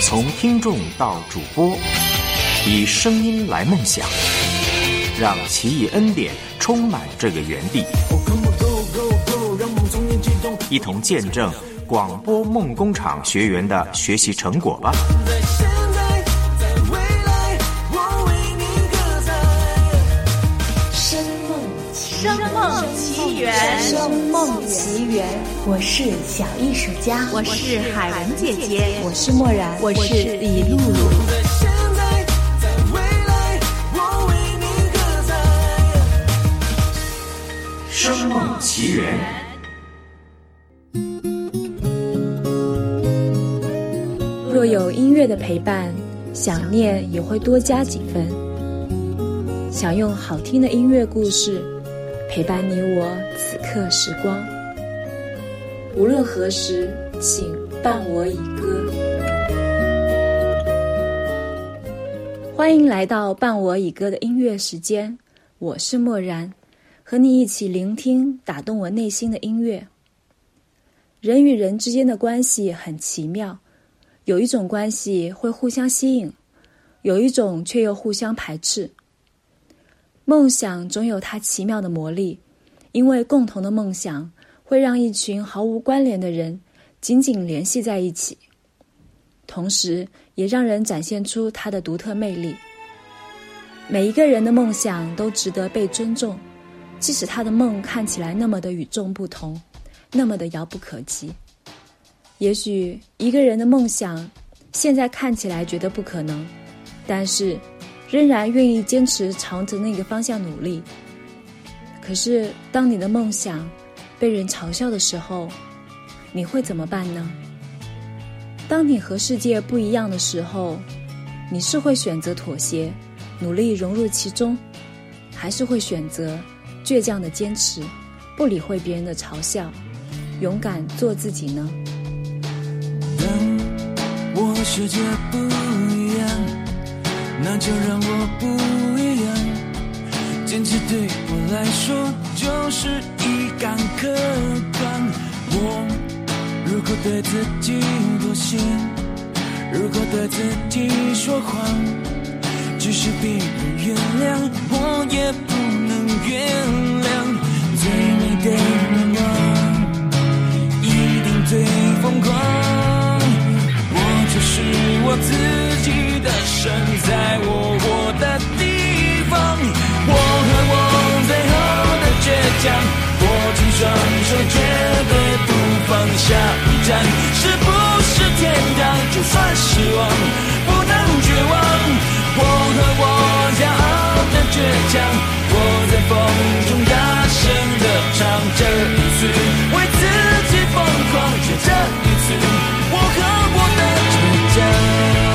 从听众到主播，以声音来梦想，让奇异恩典充满这个园地，一同见证广播梦工厂学员的学习成果吧。 声梦奇缘， 声梦奇缘。我是小艺术家， 我是海文姐姐， 我是默然， 我是李露露。 声梦奇缘。 若有音乐的陪伴，想念也会多加几分。想用好听的音乐故事陪伴你我此刻时光，无论何时，请伴我以歌。欢迎来到伴我以歌的音乐时间，我是默然，和你一起聆听打动我内心的音乐。人与人之间的关系很奇妙，有一种关系会互相吸引，有一种却又互相排斥。梦想总有它奇妙的魔力，因为共同的梦想会让一群毫无关联的人紧紧联系在一起，同时也让人展现出它的独特魅力。每一个人的梦想都值得被尊重，即使他的梦看起来那么的与众不同，那么的遥不可及。也许一个人的梦想现在看起来觉得不可能，但是仍然愿意坚持朝着那个方向努力。可是当你的梦想被人嘲笑的时候，你会怎么办呢？当你和世界不一样的时候，你是会选择妥协，努力融入其中，还是会选择倔强的坚持，不理会别人的嘲笑，勇敢做自己呢？ 当我和世界不一样，那就让我不一样。坚持对我来说就是一杆客观。我如果对自己妥协，如果对自己说谎，即使别人原谅，我也不能原谅。最美的愿望一定最疯狂，我就是我自己的神，在我的地方。我和我最后的倔强，握紧双手绝对不放下。一站是不是天堂？就算失望不能绝望。我和我骄傲的倔强，我在风中大声地唱。这一次为自己疯狂，就这一次我和我的倔强。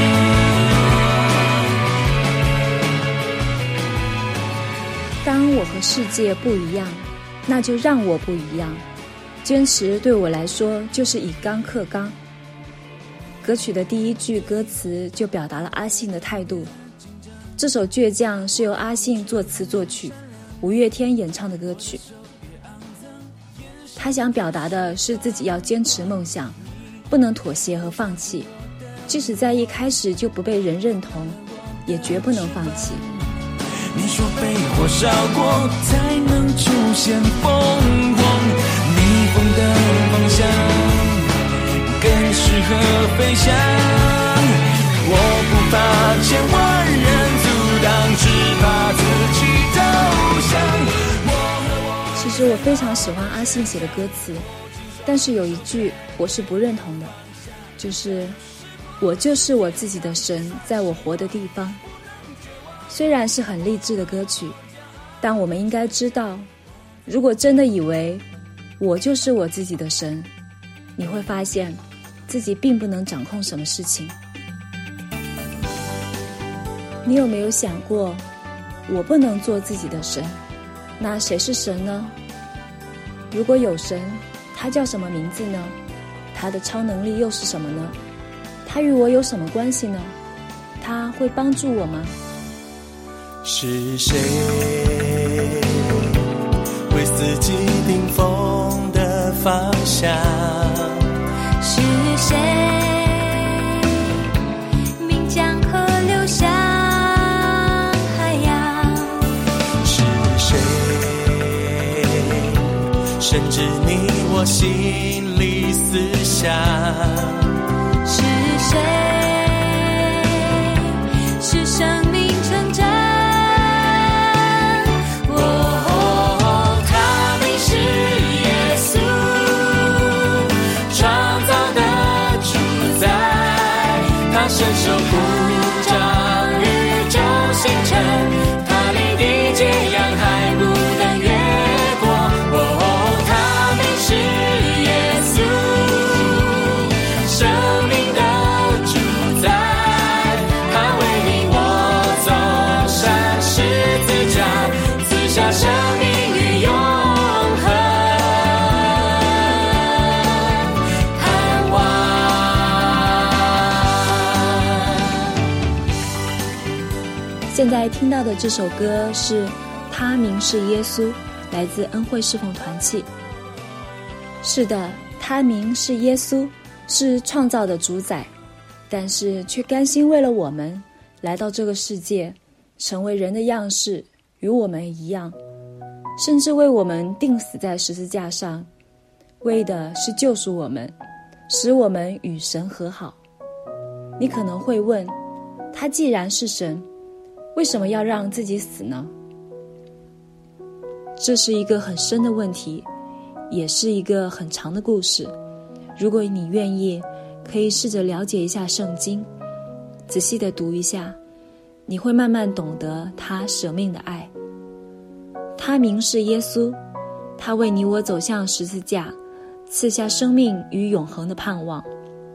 当我和世界不一样，那就让我不一样。坚持对我来说就是以刚克刚。歌曲的第一句歌词就表达了阿信的态度。这首倔强是由阿信作词作曲，五月天演唱的歌曲。他想表达的是自己要坚持梦想，不能妥协和放弃，即使在一开始就不被人认同，也绝不能放弃。 你说被火烧过才能出现凤凰，逆风的方向更适合飞翔。我不怕千万人阻挡，只怕自己投降。 其实我非常喜欢阿信写的歌词，但是有一句我是不认同的，就是我就是我自己的神，在我活的地方。虽然是很励志的歌曲，但我们应该知道，如果真的以为我就是我自己的神，你会发现自己并不能掌控什么事情。你有没有想过，我不能做自己的神，那谁是神呢？如果有神，他叫什么名字呢？他的超能力又是什么呢？他与我有什么关系呢？他会帮助我吗？ 是谁为自己定风的方向？ 是谁深知你我心里思想。 是谁？是生命成长。 他名是耶稣，创造的主宰，他伸手不掌宇宙星辰，他立地界洋海不能越过。他名是耶稣，生命的主宰，他为你我走上十字架，赐下生命与永恒盼望。 现在听到的这首歌是《他名是耶稣》，来自恩惠侍奉团契。是的，他名是耶稣，是创造的主宰，但是却甘心为了我们来到这个世界，成为人的样式，与我们一样，甚至为我们钉死在十字架上，为的是救赎我们，使我们与神和好。你可能会问，他既然是神，为什么要让自己死呢？这是一个很深的问题，也是一个很长的故事。如果你愿意，可以试着了解一下圣经，仔细地读一下，你会慢慢懂得他舍命的爱。他名是耶稣，他为你我走向十字架，赐下生命与永恒的盼望。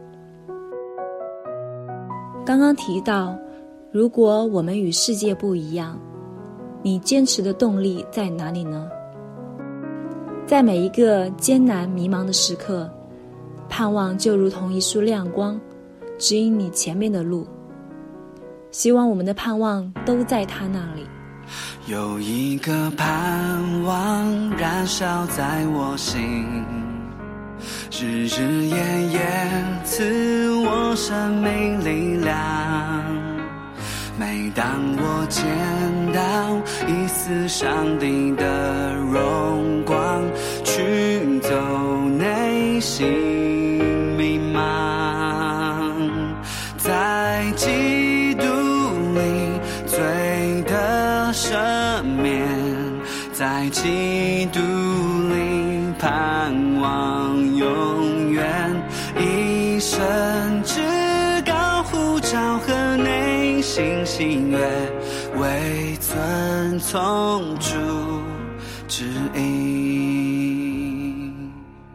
刚刚提到，如果我们与世界不一样，你坚持的动力在哪里呢？在每一个艰难迷茫的时刻，盼望就如同一束亮光，指引你前面的路。希望我们的盼望都在他那里。 有一个盼望燃烧在我心，日日夜夜赐我生命力量。每当我见到一丝上帝的荣光，驱走内心迷茫，在基督里罪的赦免，在基督里盼望永远，一生至高呼召和内心喜悦，为遵从主指引。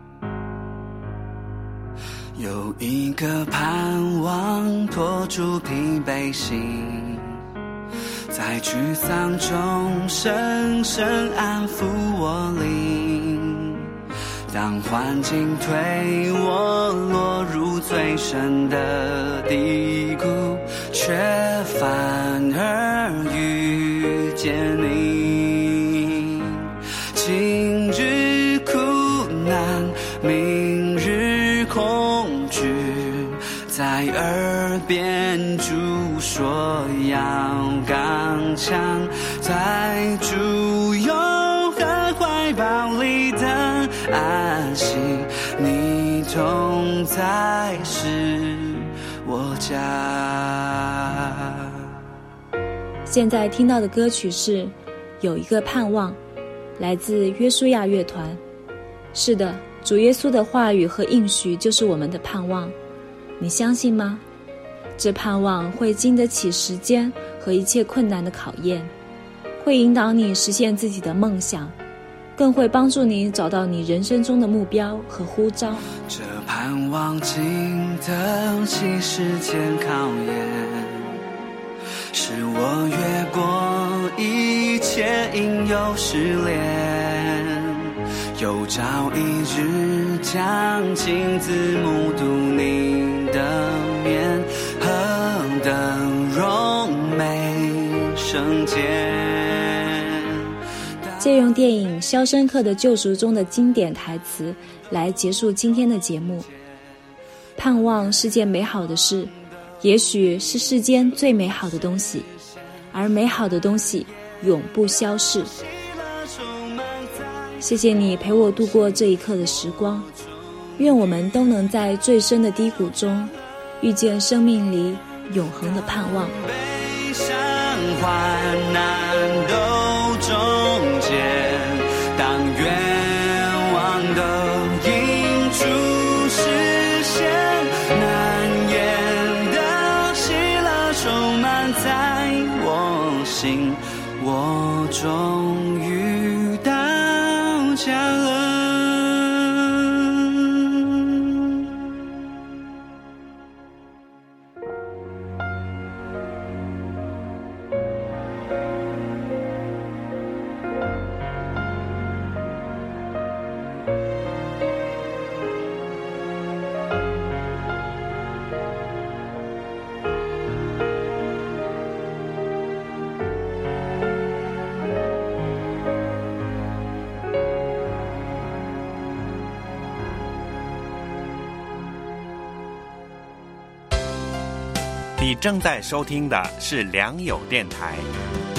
有一个盼望拖住疲惫心，在沮丧中深深安抚我灵。当环境推我落入最深的低谷，却反而遇见你。今日苦难，明日恐惧，在耳边主说要刚强，在主永恒怀抱里的安息，你同在是我家。 现在听到的歌曲是《有一个盼望》，来自约书亚乐团。是的，主耶稣的话语和应许就是我们的盼望，你相信吗？这盼望会经得起时间和一切困难的考验，会引导你实现自己的梦想，更会帮助你找到你人生中的目标和呼召。 这盼望经得起时间考验，是我越过一切应有试炼，有朝一日将亲自目睹你的面，何等荣美圣洁。 借用电影《肖申克的救赎》中的经典台词来结束今天的节目。盼望是件美好的事，也许是世间最美好的东西，而美好的东西永不消逝。 谢谢你陪我度过这一刻的时光，愿我们都能在最深的低谷中遇见生命里永恒的盼望。 悲伤患难都终结，当愿望都映出实现，难言的喜乐充满在我心，我终于到家了。 你正在收听的是良友电台，